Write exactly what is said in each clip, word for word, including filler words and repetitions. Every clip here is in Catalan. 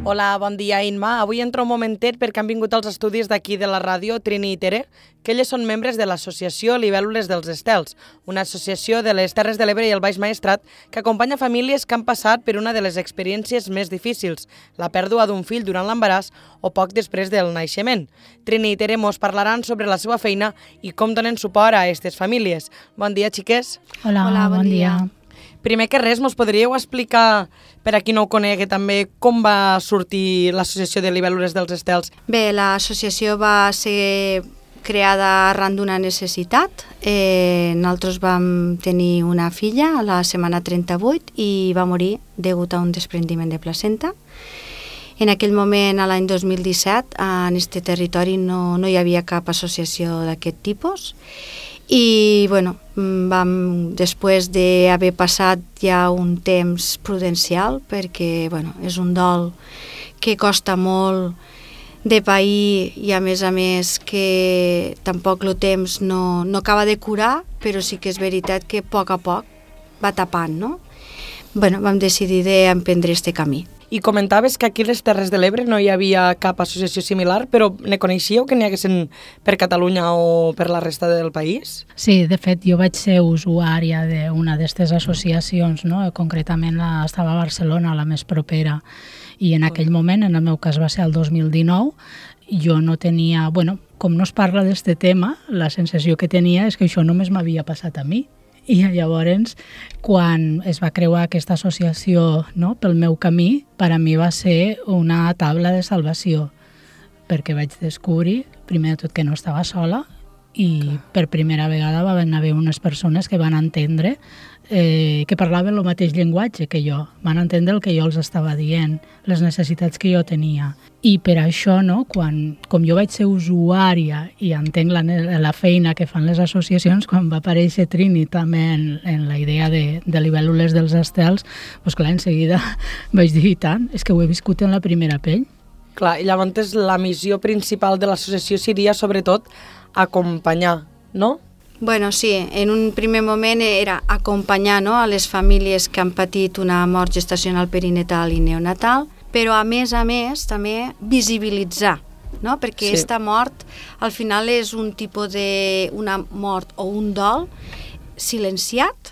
Hola, bon dia, Inma. Avui entro un momentet perquè han vingut els estudis d'aquí de la ràdio, Trini i Tere, que elles són membres de l'associació Libèl·lules dels Estels, una associació de les Terres de l'Ebre i el Baix Maestrat que acompanya famílies que han passat per una de les experiències més difícils, la pèrdua d'un fill durant l'embaràs o poc després del naixement. Trini i Tere mos parlaran sobre la seva feina i com donen suport a aquestes famílies. Bon dia, xiques. Hola, Hola, bon bon dia. dia. Primer que res, mos podríeu explicar, per a qui no ho conegui també, com va sortir l'associació de Libèl·lules dels Estels? Bé, l'associació va ser creada arran d'una necessitat. Eh, nosaltres vam tenir una filla a la setmana trenta-vuit i va morir degut a un desprendiment de placenta. En aquell moment, a l'any dos mil disset, en aquest territori no, no hi havia cap associació d'aquest tipus. I, bueno, vam, després d'haver passat ja un temps prudencial, perquè, bueno, és un dol que costa molt de pair i, a més a més, que tampoc el temps no, no acaba de curar, però sí que és veritat que a poc a poc va tapant, no? Bueno, vam decidir d'emprendre este camí. I comentaves que aquí a les Terres de l'Ebre no hi havia cap associació similar, però ne coneixíeu que n'hi haguessin per Catalunya o per la resta del país? Sí, de fet, jo vaig ser usuària d'una d'aquestes associacions, no? Concretament la, estava a Barcelona, la més propera, i en aquell moment, en el meu cas va ser el dos mil dinou, jo no tenia, bueno, com no es parla d'este tema, la sensació que tenia és que això només m'havia passat a mi. I llavors, quan es va creuar aquesta associació, no, pel meu camí, per a mi va ser una taula de salvació, perquè vaig descobrir, primer de tot, que no estava sola, i per primera vegada van haver unes persones que van entendre eh, que parlaven el mateix llenguatge que jo, van entendre el que jo els estava dient, les necessitats que jo tenia. I per això, no, quan, com jo vaig ser usuària i entenc la, la feina que fan les associacions, quan va aparèixer Trini també en, en la idea de, de Libèl·lules dels Estels, doncs clar, en seguida vaig dir, i tant, és que ho he viscut en la primera pell. Clar, i llavors la missió principal de l'associació seria, sobretot, acompanyar, no? Bueno, sí, en un primer moment era acompanyar, no, a les famílies que han patit una mort gestacional perinatal i neonatal, però a més a més també visibilitzar, no? Perquè aquesta sí. mort al final és un tipus de una mort o un dol silenciat,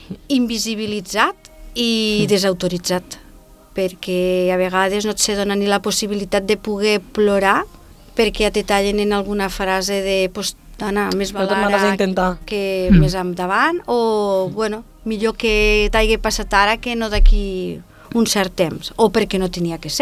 invisibilitzat i mm. desautoritzat, perquè a vegades no et se dona ni la possibilitat de poder plorar perquè ja te tallen en alguna frase de pues, dona, més val ara que mm. més endavant o, bueno, millor que t'hagi passat ara que no d'aquí un cert temps, o perquè no tenia que ser.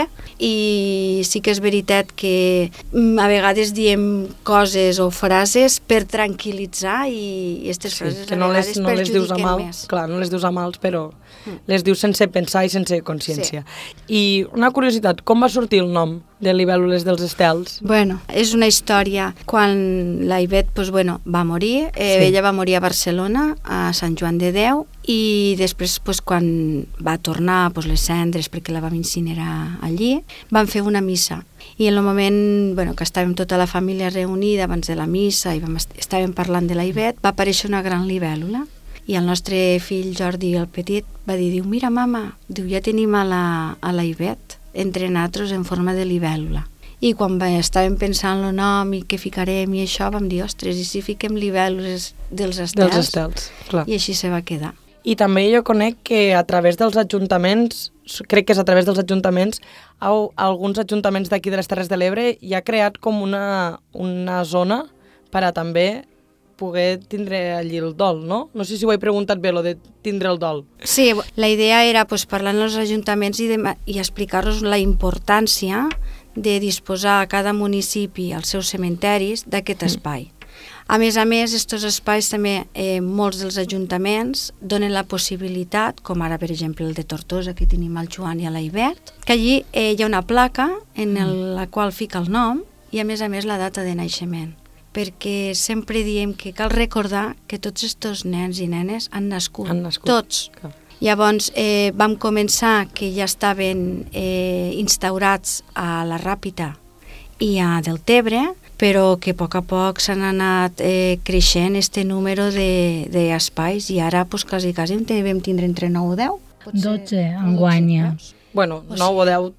I sí que és veritat que a vegades diem coses o frases per tranquil·litzar i aquestes sí, frases que a no vegades les, no les dius a mal, més. Clar, no les dius a mals, però mm. les dius sense pensar i sense consciència. Sí. I una curiositat, com va sortir el nom de Libèl·lules dels Estels? Bueno, és una història. Quan la Ivet pues, bueno, va morir, eh, sí. ella va morir a Barcelona, a Sant Joan de Déu, i després, pues, quan va tornar pues, les cendres, perquè la vam incinerar allí, van fer una missa. I en el moment bueno, que estàvem tota la família reunida abans de la missa i vam est estàvem parlant de la Ivet, va aparèixer una gran libèl·lula. I el nostre fill Jordi, el petit, va dir, diu, mira, mama, diu, ja tenim a la, a la Ivet entre nosaltres en forma de libèl·lula. I quan va, estàvem pensant el nom i què ficarem i això, vam dir, ostres, i si fiquem libèl·lules dels estels? Dels estels, clar. I així se va quedar. I també jo conec que a través dels ajuntaments, crec que és a través dels ajuntaments, alguns ajuntaments d'aquí de les Terres de l'Ebre ja ha creat com una, una zona per a també poder tindre allí el dol, no? No sé si ho he preguntat bé, lo de tindre el dol. Sí, la idea era pues, parlar amb els ajuntaments i, de, i explicar-los la importància de disposar a cada municipi als seus cementeris d'aquest mm. espai. A més a més, aquests espais també, eh, molts dels ajuntaments donen la possibilitat, com ara per exemple el de Tortosa, que tenim al Joan i a la Ivet, que allí eh, hi ha una placa en el, la qual fica el nom i a més a més la data de naixement. Perquè sempre diem que cal recordar que tots aquests nens i nenes han nascut, han nascut. tots. Clar. Llavors eh, vam començar que ja estaven eh, instaurats a la Ràpita i a Deltebre, però que a poc a poc s'han anat eh, creixent este número d'espais de, i ara pues, quasi, quasi vam tindre entre nou o deu. dotze enguany. Bueno, nou o deu tam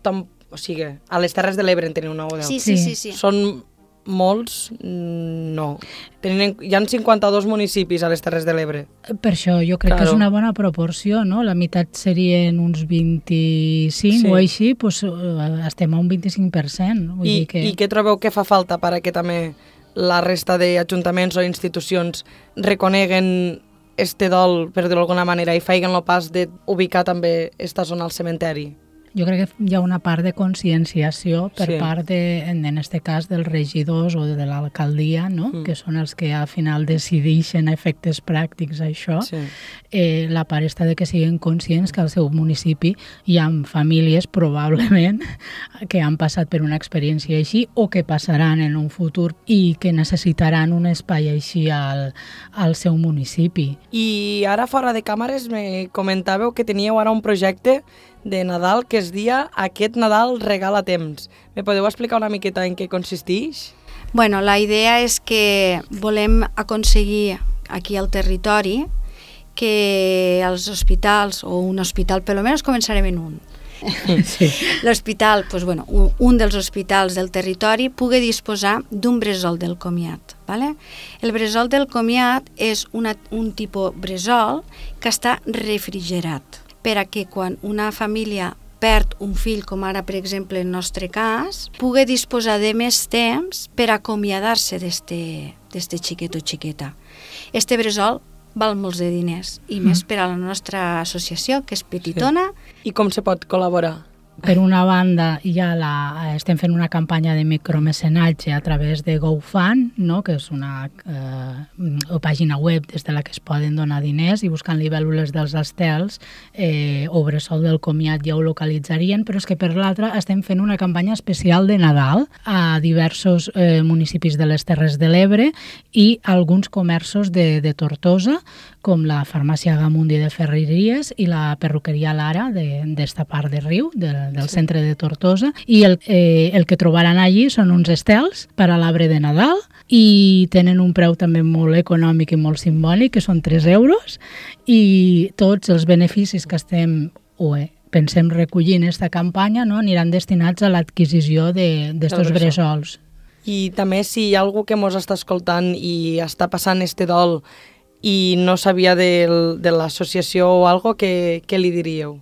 o sigui, a les Terres de l'Ebre en teniu nou o deu. Sí, sí, sí. sí. Són molts? No. Tenen, hi ha cinquanta-dos municipis a les Terres de l'Ebre. Per això jo crec Claro. que és una bona proporció, no? La meitat serien uns vint-i-cinc Sí. o així, doncs estem a un vint-i-cinc per cent. Vull I, dir que... I què trobeu que fa falta perquè també la resta d'ajuntaments o institucions reconeguen este dol, per dir-ho d'alguna manera, i feien el pas d'ubicar també esta zona al cementeri? Jo crec que hi ha una part de conscienciació per Sí. part, de, en, en este cas, dels regidors o de l'alcaldia, no? Mm. Que són els que al final decideixen a efectes pràctics això. Sí. Eh, la part està de que siguin conscients que al seu municipi hi ha famílies, probablement, que han passat per una experiència així o que passaran en un futur i que necessitaran un espai així al, al seu municipi. I ara, fora de càmeres, me comentàveu que teníeu ara un projecte de Nadal que es dia Aquest Nadal regala temps. Me podeu explicar una miqueta en què consisteix? Bueno, la idea és que volem aconseguir aquí al territori que els hospitals, o un hospital, per almenys començarem en un. Sí. L'hospital, pues, bueno, un, un dels hospitals del territori pugui disposar d'un bressol del comiat. Vale? El bressol del comiat és una, un tipus bressol que està refrigerat, per a que quan una família perd un fill, com ara, per exemple, en el nostre cas, pugui disposar de més temps per acomiadar-se d'este xiquet o xiqueta. Este bressol val molts de diners, i més per a la nostra associació, que és petitona. I com se pot col·laborar? Per una banda, ja la, estem fent una campanya de micromecenatge a través de GoFund, no? Que és una eh, pàgina web des de la que es poden donar diners, i buscant libèl·lules dels estels eh, o bressol del comiat ja ho localitzarien, però és que per l'altra estem fent una campanya especial de Nadal a diversos eh, municipis de les Terres de l'Ebre i alguns comerços de, de Tortosa, com la farmàcia Gamundi de Ferreries i la perruqueria Lara d'esta part de Riu, de, del sí. centre de Tortosa, i el, eh, el que trobaran allí són uns estels per a l'arbre de Nadal i tenen un preu també molt econòmic i molt simbòlic, que són tres euros, i tots els beneficis que estem o eh, pensem recollir en aquesta campanya, no, aniran destinats a l'adquisició d'estos bressols. I també si hi ha algú que mos està escoltant i està passant este dol i no sabia de, de l'associació o algo, què, què li diríeu?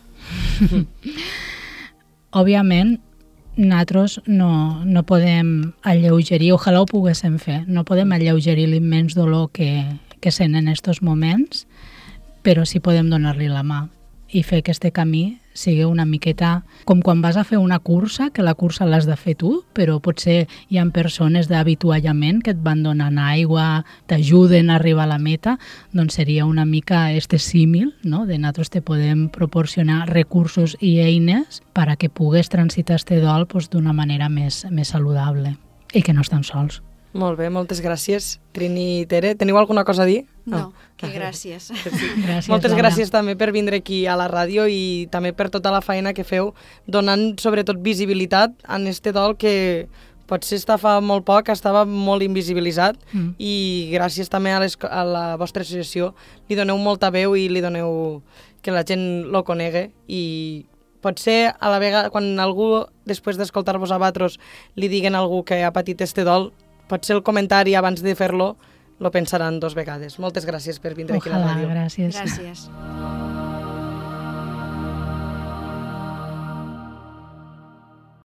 Òbviament, nosaltres no, no podem alleugerir, ojalà ho poguéssim fer, no podem alleugerir l'immens dolor que, que sent en aquests moments, però sí podem donar-li la mà i fer que este camí sigui una miqueta com quan vas a fer una cursa, que la cursa l'has de fer tu, però potser hi ha persones d'avituallament que et van donant aigua, t'ajuden a arribar a la meta, doncs seria una mica este símil, no? De nosaltres te podem proporcionar recursos i eines per a que pugues transitar este dol pues, d'una manera més, més saludable i que no estan sols. Molt bé, moltes gràcies, Trini i Tere. Teniu alguna cosa a dir? No, que gràcies. Gràcies, Moltes Laura. gràcies també per vindre aquí a la ràdio i també per tota la feina que feu, donant sobretot visibilitat en este dol que potser està fa molt poc, estava molt invisibilitzat mm. i gràcies també a, les, a la vostra associació li doneu molta veu i li doneu que la gent lo conegue i potser a la vegada quan algú, després d'escoltar-vos a vosaltres, li diguen a algú que ha patit este dol, potser el comentari abans de fer-lo lo pensaran dos vegades. Moltes gràcies per vindre Ojalà, aquí a la ràdio. Gràcies. Gràcies.